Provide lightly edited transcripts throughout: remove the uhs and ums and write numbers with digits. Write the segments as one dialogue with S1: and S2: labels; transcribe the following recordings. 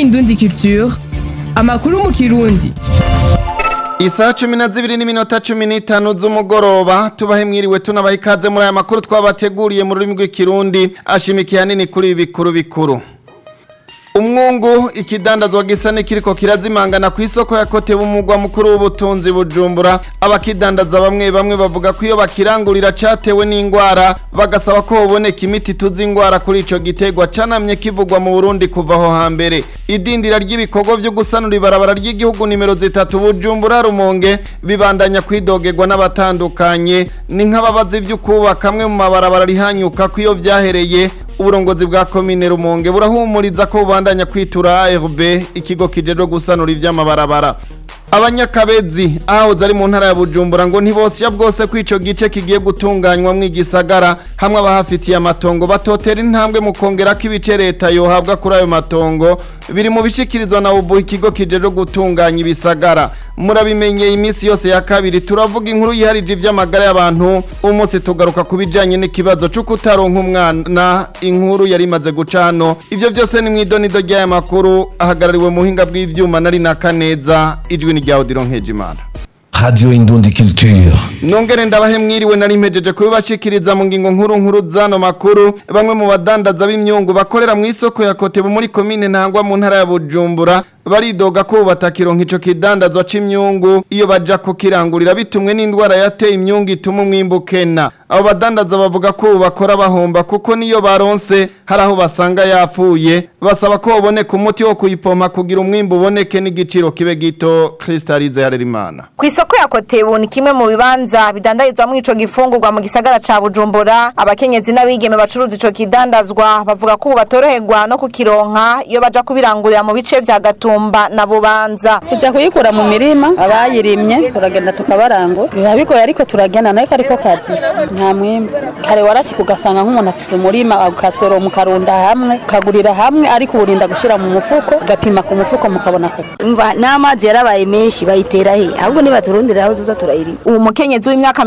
S1: Indundi Culture, amakuru mu Kirundi.
S2: Isaha 12:15 z'umugoroba tubahe mwiriwe tunabaha ikaze muri aya makuru twabateguriye mu rurimi rw'ikirundi ashimikiye hanini kuri ibi bikuru. Umwungu ikidandazwa gisa n'ikiriko kirazimangana ku isoko ya Kote b'umugwa mukuru w'ubutunzi Bujumbura. Abakidandaza bamwe bavuga ko iyo bakirangurira catewe n'ingwara bagasaba ko boboneka imiti tuzi ingwara kuri ico gitegwa canamye kivugwa mu Burundi kuva aho hambere. Idindira ry'ibikorwa byo gusanura ibarabara ry'igihugu nimero 3 Bujumbura Rumonge bibandanya kwidogerwa n'abatandukanye ni nk'ababazi vy'ukubaka kamwe mu mabarabara rihanyuka ko iyo vyahereye. Uburongozi bwa komine Rumonge burahumuriza ko bubandanya kwitura ARB ikigo kijeje gusanura ivy'amabarabara. Abanyakabezi aho zari mu ntara ya Bujumbura ngo ntibosya bwose kwico gice kigiye gutunganywa mwigisagara hamwe abahafitiye amatongo batotera intambwe mu kongera k'ibice leta yohabwa kuri ayo matongo biri mu bishikirizwa na ubu ikigo kijeje gutunganya ibisagara. Murabimenye imisi yose ya kabiri turavuga inkuru yiharije ivy'amagara y'abantu umunsi tugaruka kubijanye n'ikibazo cyo kutaronka umwana inkuru yari imaze gucano. Ivyo byose ni mwidonido ry'aya makuru ahagarariwe mu hinga bw'ivyuma nari nakaneza ijwi ni rya Odilon Nkejimana.
S3: Radio Indundi Culture.
S2: Nongere ndabahe mwiriwe nari mpejeje kubibashikiriza mu ngingo nkuru zano makuru. Bamwe mu badandaza b'imyungu bakorera mu isoko ya Kote muri komine Ntangwa mu ntara ya Bujumbura baridoga ko batakironka ico kidandazwa c'imyungu iyo baja kukirangurira bitumwe n'indwara yateye imyungu ituma umwimbu kena. Abo badandaza bavuga ko bakora bahomba kuko niyo baronse haraho basanga yapfuye basaba ko boboneka umuti wo kuyipompa kugira umwimbu uboneke n'igiciro kibe gito. Kristalize Harerimana.
S4: Kw'isoko ya Kote ni kimwe mu bibanza bidandarizwa mu ico gifungurwa mu gisagara ca Bujumbura. Abakenyezi n'abigeme bacuruza ico kidandazwa bavuga ko batoroherwa no kukironka iyo baja kubirangurira mu bice vya Gatumba na Bubanza.
S5: Kuja kuyikura mu mirima abayirimye turagenda tukabarango biba bigoye ariko turagenda nayo ariko kazi nta mwimbu kare warashika ugasanga nk'umuntu afise umurima agakasoro mu karunda hamwe kagurira hamwe ariko uburinda gushira mu mufuko gapima ku mufuko mukabona ko
S6: umva n'amazi yarabaye menshi bayitera he ahubwo ni baturondera aho tuza turayirima.
S4: Uwo mukenyezi w'imyaka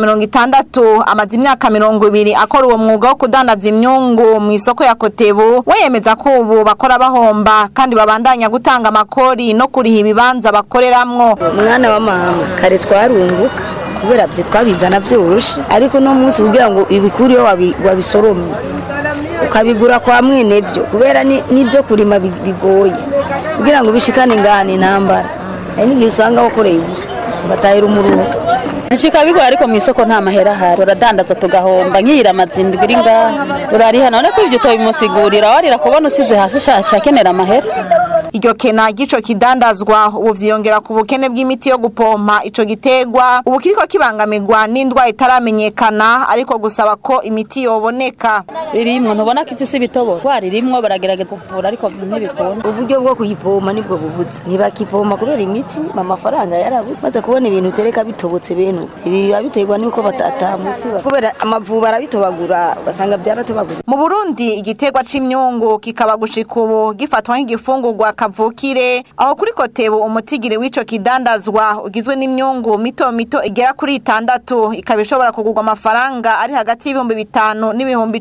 S4: 60 amaze imyaka 20 akora uwo mwuga wo kudandaza imyungu mu isoko ya Kotebu we yemeza ko ubu bakora bahomba kandi babandanya gutanga amakori no kuriha ibibanza bakoreramwo.
S6: Mwana wa mama kare twarunguka kubera bye twabizana byorushe ariko no munsi kugira ngo ibikuriyo wabisoromye ukabigura kwa mwene byo kubera nibyo kurima bigoye kugira ngo bishikane ngane ntambara ari ngiye usanga wakoreye ubusa batahira umuruho
S5: nshika bigoye ariko mu isoko nta mahera hari uradandaza tugahomba nkira amazindwi iri ngaha urariha none ko ibyo tobimusigurira warira kubona usize hasi shakenera amahera.
S4: Iryo kena gico kidandazwa ubu vyongera ku bukene bw'imiti yo gupompa ico gitegwa ubu kiriko kibangamirwa n'indwa itaramenyekana ariko gusaba ko imiti yoboneka.
S5: Birimwe ntubona ko ifise ibitobo twaririmwo baragerageza kuvura ariko ntibikunda.
S6: Uburyo bwo kuyipompa nibwo bubuze ntibakipompa kubera imiti amafaranga yarabuze maze kubona ibintu tereka bitobotse bene ibi biba biterwa nuko batatamutse kubera amavuba arabitobagura ugasanga byaratobagura.
S4: Mu Burundi igitegwa c'imyungu kikaba gushika ubu gifatwa nk'igifungurwa kavukire aho kuri Kotebu umutigire w'ico kidandazwa ugizwe n'imyungu mito igera kuri 6 ikabishobora kugurwa amafaranga ari hagati y'ibihumbi 5 n'ibihumbi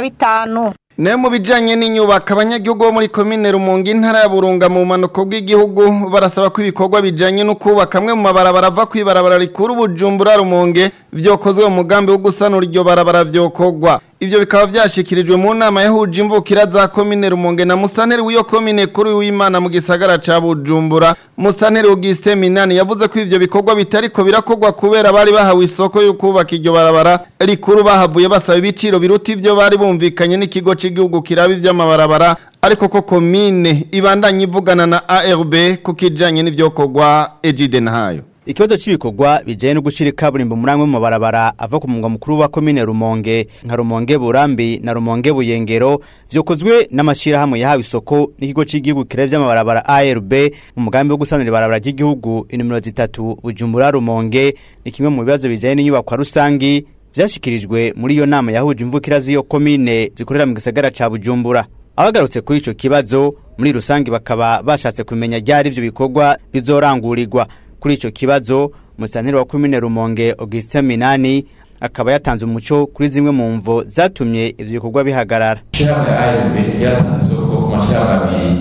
S4: 15.
S2: Ne mu bijanye n'inyubaka abanyagihugu bo muri komine Rumonge intara ya Burunga mu manuko bw'igihugu barasaba ko ibikorwa bijanye no kubaka kamwe mu mabarabara ava kwibarabara rikuru Bujumbura Rumonge vyokozwe mu mugambi wo gusanura iryo barabara vyokogwa. Ivyo bikaba vyashikirijwe mu nama yahuje imvukira za komine Rumonge na musitanteri w'iyo komine kuri w'Imana mu gisagara ca Bujumbura. Musitanteri Augustin Minani yavuze ko ivyo bikorwa bitariko birakogwa kubera bari bahawe isoko yo kubaka iryo barabara rikuru bahavuye basaba ibiciro biruta ivyo bari bumvikanye n'ikigo c'igihugu kiraba ivy'amabarabara ariko ko komine ibandanye ivugana na ARB kukijanye n'ivyokogwa Ejide Nahayo.
S7: Ikibazo cy'ibikorwa bijanye no gushira kaburimbo muramwe mu barabara ava ku mungwa mukuru wa komine Rumonge nka Rumonge Burambi na Rumonge Buyengero vyokozwe n'amashira hamwe yahawe isoko n'ikigo c'igihugu kirevya amabarabara ARB mu mugambi wo gusanura ibarabara ry'igihugu inimero 3 Bujumbura Rumonge ni kimwe mu bibazo bijanye n'inyubako rusangi vyashikirijwe muri iyo nama yahuje imvukira z'iyo komine zikorera mu gisagara ca Bujumbura. Abagarutse kuri ico kibazo muri rusangi bakaba bashatse kumenya ryari ivyo bikorwa bizorangurirwa. Kuri ico kibazo musitanteri wa komine Rumonge Augustin Minani akaba yatanze umuco kuri zimwe mu mvo zatumye ivyo bikorwa bihagarara.
S8: Shiraka ARB yatanze ko ku mashirahamwe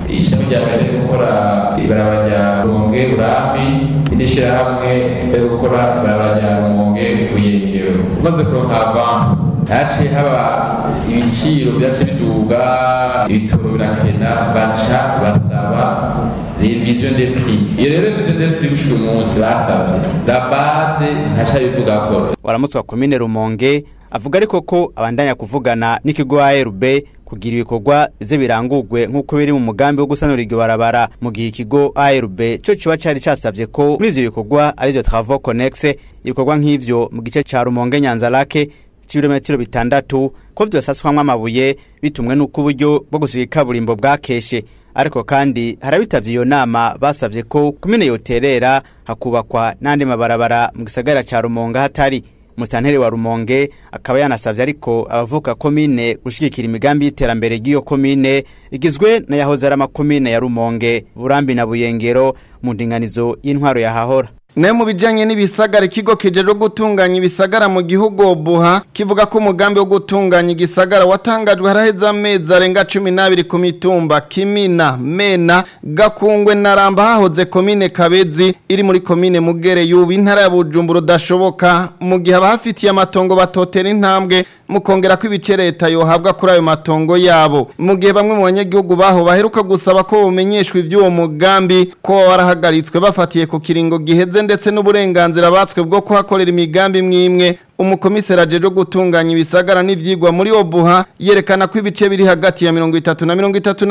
S8: ishami rya mbere ryo gukora ibarabara rya Rumonge Burambi, indi shirahamwe ryo gukora ibarabara rya Rumonge Buyengero. Tumaze kuronka avance haciye haba ibiciro byaje biduga, ibitoro birakena, baca basaba revision des prix. Iyo rero revision des prix bishwe umunsi basavye rabade ntaca bivuga ko
S7: waramutswa komine Rumonge avuga ariko ko abandanya kuvugana n'ikigo ARB kugira ibikorwa bize birangurwe nk'uko biri mu mugambi wo gusanura iryo barabara, mu gihe ikigo ARB cyo kiba cari casavye ko muri ivyo bikorwa arivyo travaux connexes, ibikorwa nk'ivyo mu gice ca Rumonge Nyanzarake kilometero 6 ko vyosaswamwe amabuye bitumwe n'uko uburyo bwo gusiga kaburimbo bwakeshe. Ariko kandi harabitavye iyo nama basavye ko komine yoterera hakubakwa n'andi mabarabara mu gisagara ca Rumonge hatari. Musanteri wa Rumonge akaba yanasavye ariko abavuka komine gushigikira imigambi y'iterambere ry'iyo komine igizwe na yahoze ari amakomine ya Rumonge, Burambi na Buyengero mu ndinganizo y'intwaro ya hahora.
S2: Ne mu bijanye n'ibisagara ikigo kijeje gutunganya ibisagara mu gihugu Buha kivuga ko umugambi wo gutunganya igisagara watangajwe haraheza amezi arenga 12 ku mitumba Kimina, Mena, Gakungwe na Ramba hahoze komine Kabezi iri muri komine Mugere y'ubu intara ya Bujumbura dashoboka mu gihe abafitiye amatongo batotera intambwe mukongera ko ibice leta yohabwa kuri ayo matongo yabo, mu gihe bamwe mu banyagihugu baho baheruka gusaba ko bumenyeshwa ivy'uwo mugambi ko warahagaritswe bafatiye ku kiringo giheze ndetse n'uburenganzira batswe bwo kuhakorera imigambi mwimwe. Umukomisera ajeje gutunganya ibisagara n'ivyigwa muri Obuha yerekana ko ibice biri hagati ya 30 na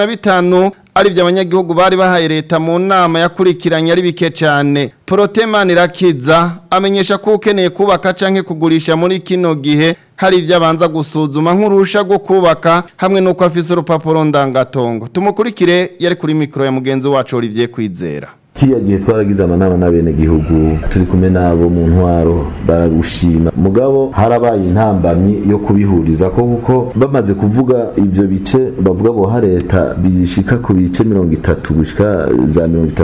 S2: 35 ari by'abanyagihugu bari bahaye leta mu nama yakurikiranye ari bike cyane. Protemani Rakiza amenyesha ko ukeneye kubaka canke kugurisha muri kino gihe hari ibyabanza gusuzuma nk'urusha rwo kubaka hamwe nuko afise urupapuro ndangatongo. Tumukurikire yari kuri mikro ya mugenzi wacu Olivier Kwizera.
S9: Kiriya gihe twaragize amanama n'abene gihugu turi kumwe nabo mu ntwaro baragushima, mugabo harabaye intambamyi yo kubihuriza ko kuko bamaze kuvuga ivyo bice bavuga ngo ha leta bishika ku bice 30 gushika za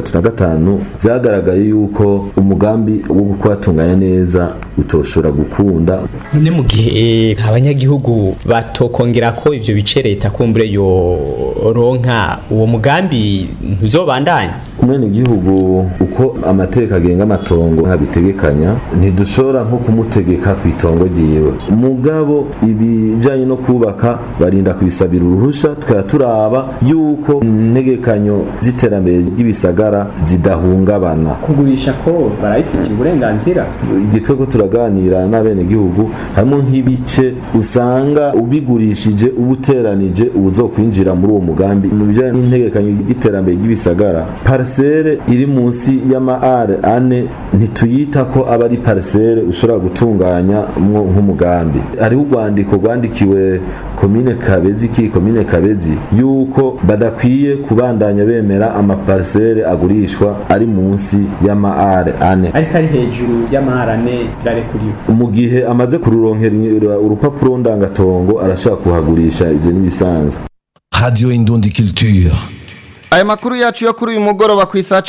S9: 35 byagaragaye yuko umugambi wo gukwatunganya neza utoshora gukunda.
S10: None mu gihe abanyagihugu batokongera ko ivyo bice leta kumbure yo ronka uwo mugambi ntuzobandanya.
S9: Umene gihugu uko amateka agenga amatongo habitegekanya ntidushora nko kumutegeka ku itongo giyewe, mugabo ibijanye no kubaka barinda kubisabira uruhusha tukaturaba yuko ntegekanyo ziterambere ry'ibisagara zidahungabana.
S10: Kugurisha ko barayifitiye uburenganzira.
S9: Igitwe ko turaganira n'abene gihugu hamwe nk'ibice usanga ubigurishije ubuteranije ubuzokwinjira muri uwo mugambi mu bijanye n'integekanyo y'iterambere ry'ibisagara. Parcelle iri munsi y'amaare ane ntituyita ko aba ari parcelle ushobora gutunganya nk'umugambi. Hariho urwandiko rwandikiwe komine Kabezi yuko badakwiye kubandanya bemera amaparcelle agurishwa ari munsi y'amaare ane
S10: ariko ari hejuru y'amaare ane birarekuriwe.
S9: Mu gihe amaze kururonkera urupapuro ndangatongo arashaka kuhagurisha ivyo nibisanzwe.
S3: Radio Indundi Culture.
S2: Aya makuru yacu yo kuri uyu mugoroba ku isaha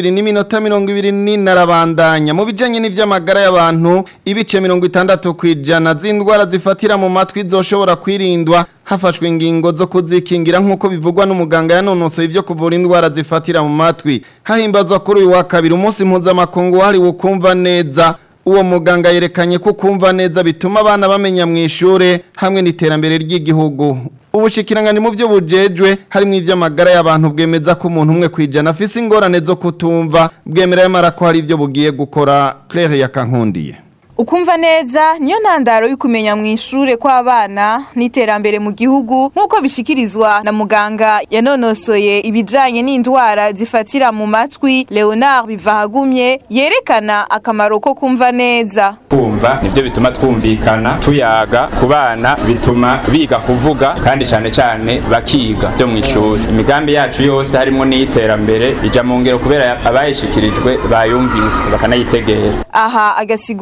S2: 12:24 narabandanya mu bijanye n'ivy'amagara y'abantu ibice 60 kwijana z'indwara zifatira mu matwi zoshobora kwirindwa hafashwe ingingo zo kuzikingira nk'uko bivugwa n'umuganga yanonosoye ivyo kuvura indwara zifatira mu matwi. Hahimbazwa kuri uyu wa kabiri umunsi mpuzamakungu wahari ukumva neza. Uwo muganga yerekanye ko kumva neza bituma abana bamenya mu ishure hamwe n'iterambere ry'igihugu. Ubushikiranganje mu byo bujejwe harimo ivy'amagara y'abantu bwemeza ko umuntu umwe kwijana afise ingorane zo kutumva, bwemera yamara ko hari ibyo bugiye gukora. Claire Yakankundiye.
S11: Ukumva neza niyo ntandaro y'ukumenya mu ishure kw'abana n'iterambere mu gihugu nk'uko bishikirizwa na muganga yanonosoye ibijanye n'indwara zifatira mu matwi Leonard Bivahagumye yerekana akamaro ko kumva neza.
S12: Kumva nivyo bituma twumvikana tuyaga ku bana, bituma biga kuvuga kandi cyane bakiga byo mu ishure. Imigambi yacu yose harimo n'iterambere ija mu ngero kubera abayishikirijwe bayumvise bakanayitegera.
S11: Aha agasigura ko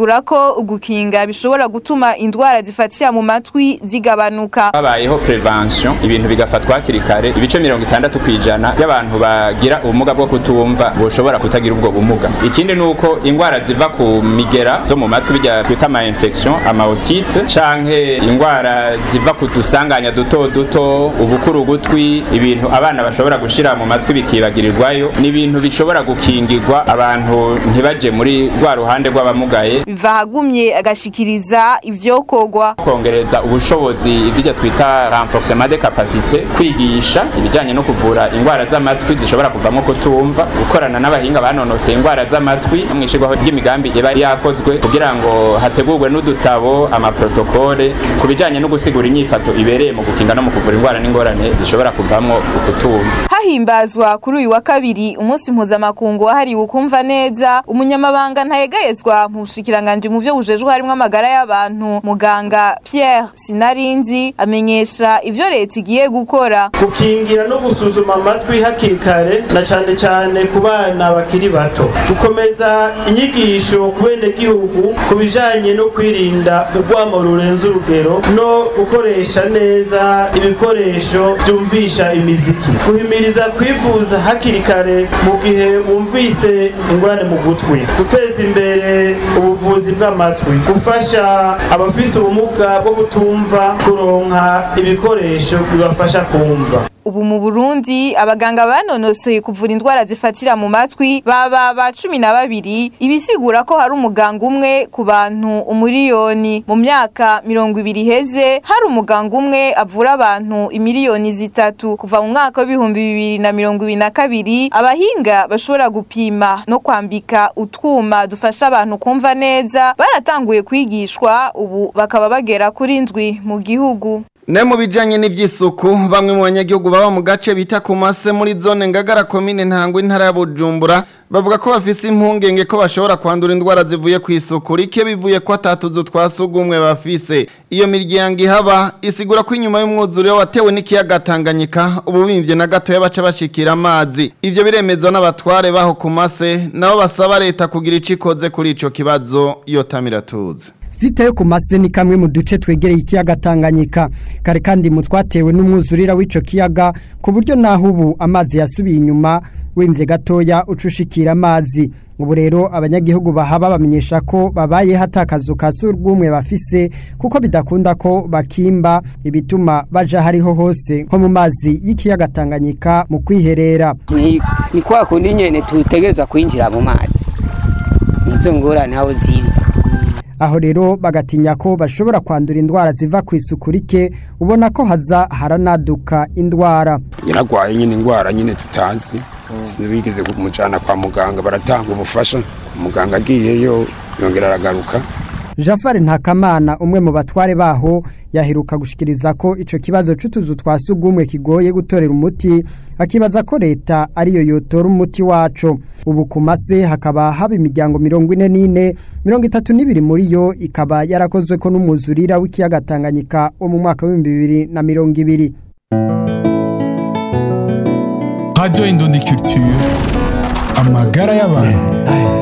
S11: ko ugukinga bishobora gutuma indwara zifatira mu matwi zigabanuka.
S12: Habayeho prevention ibintu bigafatwa hakiri kare, ibice 60% y'abantu bagira ubumuga bwo kutumva boshobora kutagira ubwo bumuga. Ikindi nuko ingwara ziva ku migera zo mu matwi bijya twita ama infection, ama otite canke ingwara ziva ku dusanganya duto duto, ubukuru gutwi, ibintu abana bashobora gushira mu matwi bikibagirirwayo, ni ibintu bishobora gukingirwa abantu ntibaje muri rwa ruhande rw'abamugaye.
S11: Biva hagumye agashikiriza ivyokogwa
S12: kongereza ubushobozi ibyo twita renforcement de capacité, kwigisha ibijanye no kuvura ingwara z'amatwi zishobora kuvamo kutumva, gukorana n'abahinga banonose ingwara z'amatwi mwishigwaho ry'imigambi iba yakozwe kugira ngo hategurwe n'udutabo ama protocole kubijanye no gusigura inyifato ibereye mu gukinga no mu kuvura ingwara n'ingorane zishobora kuvamo ukutumva.
S11: Hahimbazwa kuri uyu wa kabiri umunsi mpuzamakungu wahariwe ukumva neza, umunyamabanga ntayegayezwa mu bushikiranganje mu vyo bujejwe harimo amagara y'abantu muganga Pierre Sinarinzi amenyesha ivyo leta igiye gukora
S13: gukingira no gusuzuma amatwi hakiri kare na cyane ku bana bakiri bato, gukomeza inyigisho ku bene gihugu kubijanye no kwirinda urwamo rurenze urugero no gukoresha neza ibikoresho byumvisha imiziki, guhimiriza kwivuza hakiri kare mu gihe wumvise ingorane mu gutwi, guteza imbere ubuvuzi bw'amatwi, gufasha abafise ubumuga bwo kutumva kuronka ibikoresho bibafasha kumva.
S11: Ubu mu Burundi abaganga banonosoye kuvura indwara zifatira mu matwi baba 12, ibisigura ko hari umuganga umwe ku bantu umiliyoni. Mu myaka 20 heze hari umuganga umwe avura abantu imiliyoni 3. Kuva mu mwaka wa 2022 abahinga bashobora gupima no kwambika utwuma dufasha abantu kumva neza baratanguye kwigishwa, ubu bakaba bagera kuri 7 mu gihugu.
S2: Ne mu bijanye n'ivy'isuku bamwe mu banyagihugu baba mu gace bita ku Mase muri zone Ngagara komine Ntangwa intara ya Bujumbura bavuga ko bafise impungenge ko bashobora kwandura indwara zivuye ku isuku rike bivuye ko atatuzo twasugumwe bafise. Iyo miryango ihaba isigura ko inyuma y'umwuzure watewe n'ikiyaga Tanganyika ububimvye na gato y'abaca bashikira amazi. Ivyo biremezwa n'abatware baho ku Mase nabo basaba leta kugira icikoze kuri ico kibazo Yotamiratuze.
S14: Site yo ku Mase ni kamwe mu duce twegereye ikiyaga Tanganyika, kare kandi mutwatewe n'umwuzurira w'ico kiyaga ku buryo naho ubu amazi yasubiye inyuma wimvye gatoya ucushikira amazi. Ubu rero abanyagihugu bahaba bamenyesha ko babaye hatakazo kasurwumwe bafise kuko bidakunda ko bakimba ibituma baja hariho hose nko mu mazi y'ikiyaga Tanganyika mu kwiherera.
S15: Ni kwa kundi nyene tutegereza kwinjira mu mazi, nizo ngorane aho ziri.
S14: Aho rero bagatinya ko bashobora kwandura indwara ziva ku isuku rike, ubona ko haza haranaduka indwara.
S16: Yaragwaye nyine indwara nyine tutazi, sinabigeze kumujana kwa muganga, baratanga ubufasha, muganga agiyeyo yongera aragaruka.
S14: Jafari Ntakamana umwe mu batware baho yaheruka gushikiriza ko ico kibazo c'utuzu twasugumwe kigoye gutorera umuti, akibaza ko leta ariyo yotora umuti waco. Ubu ku Mase hakaba haba imiryango 44, 32 muri yo ikaba yarakozwe ko n'umuzurira w'ikiyaga Tanganyika wo mu mwaka wa 2020.
S17: Radio Indundi Culture, amagara y'abantu.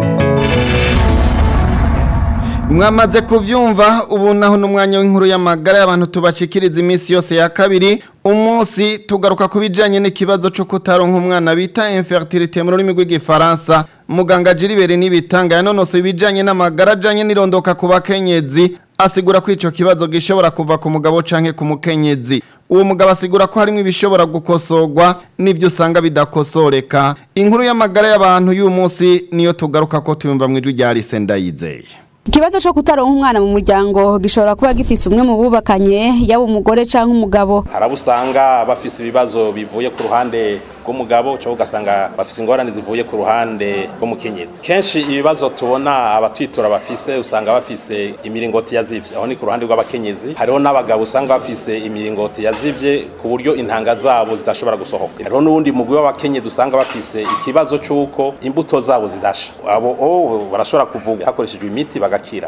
S2: Mwamaze kuvyumva ubu naho n'umwanya w'inkuru y'amagara y'abantu tubashikiriza iminsi yose ya kabiri. Umunsi tugaruka kubijanye n'ikibazo cyo kutaronka umwana bita infertilité mu rurimi rw'igifaransa. Muganga Jiribere nibitanga yanonose ibijanye n'amagara ajanye n'irondoka ku bakenyezi, asigura ko ico kibazo gishobora kuva ku mugabo canke ku mukenyezi. Uwo mugabo asigura ko harimo ibishobora gukosorwa n'ibyo usanga bidakosoreka. Inkuru y'amagara y'abantu y'uyu munsi niyo tugaruka ko tuyumva mu ijwi rya Alice Ndayizeye.
S18: Ikibazo cyo kutaronka umwana mu muryango gishobora kuba gifise umwe mu bubakanye yaba umugore canke umugabo.
S19: Harabusanga bafise ibibazo bivuye ku ruhande rw'umugabo cyo ugasanga bafise ingorane zivuye ku ruhande rw'umukenyezi. Kenshi ibibazo tubona abatwitura bafise usanga bafise imiringoti yazivye, aho ni ku ruhande rw'abakenyezi. Hariho n'abagabo usanga bafise imiringoti yazivye ku buryo intanga zabo zidashobora gusohoka. Hariho n'undi mugwi w'abakenyezi usanga bafise ikibazo cy'uko imbuto zabo zidasha. Abo barashobora kuvuga hakoreshejwe imiti bagakira.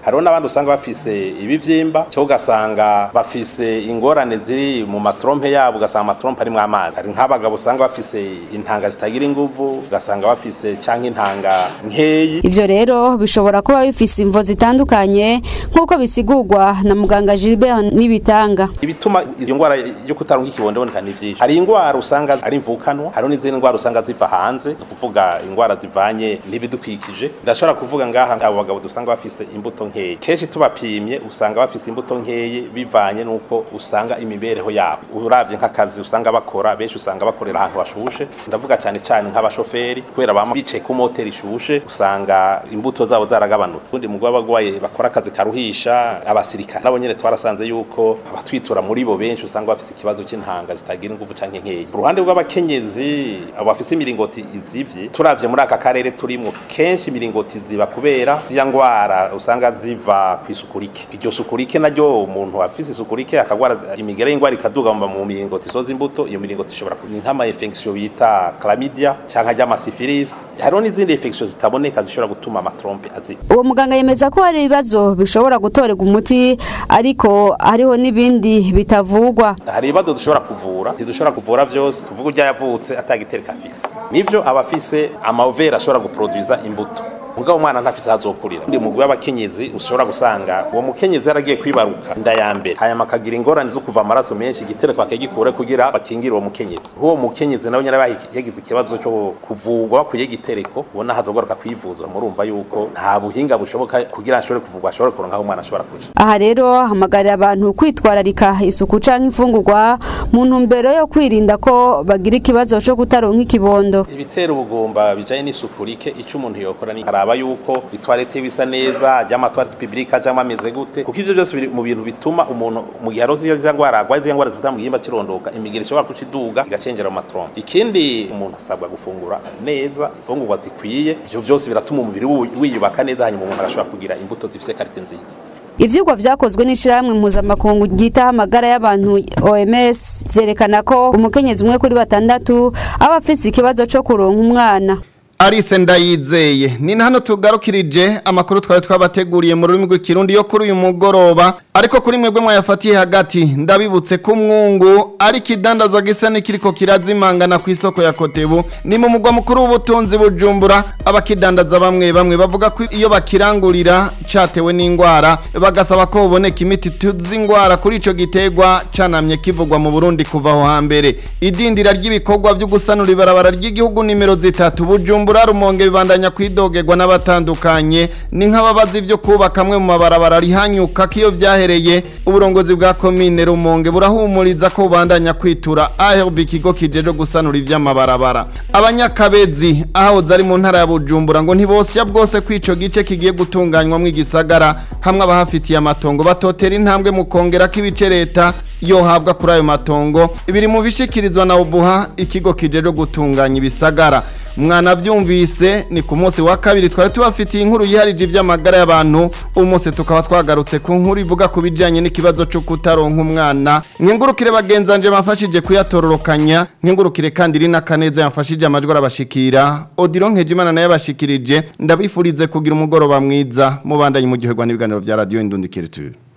S19: hariho n'abandi usanga bafise ibivyimba cyo ugasanga bafise ingorane ziri mu matrompe yabo ugasanga amatrompe ari mu amazi hari nk'abagabo usanga bafise intanga zitagira inguvu ugasanga bafise canke intanga nkeyi
S18: ivyo rero bishobora kuba bifise imvo zitandukanye nk'uko bisigurwa na muganga Gilbert Nibitanga
S19: ibituma iyo ngwara yo kutaronka ikibondo boneka ni vyinshi hari ingwara usanga ari imvukanwa hari n'izindi ngwara usanga ziva hanze kuvuga ingwara zivanye n'ibidukikije ndashobora kuvuga ngaha abo bagabo dusanga bafise imbuto nkeyi kenshi tubapimye usanga bafise imbuto nkeyi bivanye nuko usanga imibereho yabo uravye nk'akazi usanga bakora benshi usanga bakorera ahantu hashushe ndavuga cyane cyane nk'abashoferi kubera bama bicaye ku moteri ishushe usanga imbuto zabo zaragabanutse undi mugwa bagwaye bakora akazi karuhisha abasirikare nabo nyene twarasanze yuko abatwitura muri bo benshi usanga bafise ikibazo cy'intanga zitagira ingufu canke nkeyi uruhande rw'abakenyezi abo bafise imiringoti izivye turavye muri aka karere turimo kenshi imiringoti ziba kubera ziya ngwara usanga ziva kwisukurike iryo sukurike naryo umuntu afise isukurike akagwara imigere y'ingwara ikaduga mu miringoti soza imbuto iyo miringoti ishobora kuba nk'ama infection bita chlamydia canke ajya syphilis hariho n'izindi infection zitaboneka zishobora gutuma amatrompe aziba
S18: uwo muganga yemeza ko hari ibibazo bishobora gutorerwa umuti ariko hariho n'ibindi bitavugwa
S19: hari ibibazo dushobora kuvura ntidushobora kuvura vyose tuvuga urya yavutse atagitereka afise nivyo abafise amavera ashobora guproduza imbuto mugabo umwana ntafise hazokurira ndi mugwi w'abakenyezi ushobora gusanga uwo mukenyezi yaragiye kwibaruka nda ya mbere hanyuma akagira ingorane zo kuva amaraso menshi igitereko akagikura kugira bakingira uwo mukenyezi uwo mukenyezi nawe nyara yagize ikibazo cyo kuvugwa bakuye igitereko ubona hazogoroka kwivuza murumva yuko nta buhinga bushoboka kugira ashobore kuvugwa ashobore kuronka aho umwana ashobora kuja
S18: aha rero hamagarira abantu kwitwararika isuku canke imfungurwa mu ntumbero yo kwirinda ko bagira ikibazo cyo kutaronka ikibondo
S19: ibitera ubugomba bijanye n'isuku rike ico umuntu yokora ni araba yuko itwarete bisa neza y'amatwarete publique ajama ameze gute kuko ivyo byose biri mu bintu bituma umuntu mu gihe arozi y'ingwara agwaye y'ingwara zifata mu gihimba kirondoka imigeri ishobora kuciduga igacengera mu matrompe ikindi umuntu asabwa gufungura neza ifungurwa zikwiye ivyo byose biratuma umubiri wiyubaka neza hanyuma umuntu agashobora kugira imbuto zifise karite nziza
S18: ivyigwa vyakozwe n'ishiramwe mpuzamakungu ryitaho amagara y'abantu OMS vyerekana ko umukenyezi umwe kuri 6 aba afise ikibazo co kuronka umwana
S2: Arise ndayizeye ni hano tugarukirije amakuru twari twabateguriye mu rurimi rw'ikirundi yo kuri uyu mugoroba ariko kuri mwebwe mwayafatiye hagati ndabibutse ko umwungu ari kidandaza gisa n'ikiriko kirazimangana ku isoko ya Kotebu ni mu mugwa mukuru w'ubutunzi Bujumbura abakidandaza bamwe bavuga ko iyo bakirangurira catewe n'ingwara bagasaba ko uboneka imiti tuzingwara kuri ico gitegwa canamye kivugwa mu Burundi kuva aho hambere idindira ry'ibikorwa byo gusanura ibarabara ry'igihugu nimero 3 Bujumbura Rumonge bibandanya kwidogerwa n'abatandukanye ni nk'ababazi ibyo kubaka amwe mu mabarabara rihanyuka kiyo vyahereye uburongozi bwa commune Rumonge burahumuriza ko bandanya kwitura ARB kigo kijeje gusanura ivy'amabarabara abanyakabezi aho zari mu ntara ya Bujumbura ngo ntibosya bwose kwico gice kigiye gutunganywa mu igisagara hamwe abahafitiye amatongo batotera intambwe mu kongera k'ibice leta yohabwa kuri ayo matongo ibiri mu bishikirizwa na Ubuha ikigo kijeje gutunganya ibisagara mwana vyumvise ni ku munsi wa kabiri twari tubafitiye inkuru yiharije ivy'amagara y'abantu umunsi tukaba twagarutse ku nkuru ivuga ku bijanye n'ikibazo cyo kutaronka umwana nkengurukire bagenzanje bafashije kuyatororokanya nkengurukire kandi rina kaneza yamfashije amajwi arabashikira Odilon Nkejimana naye yabashikirije ndabifurize kugira umugoroba mwiza mubandanye mu gihe gwa n'ibiganiro vya Radio Indundikiriture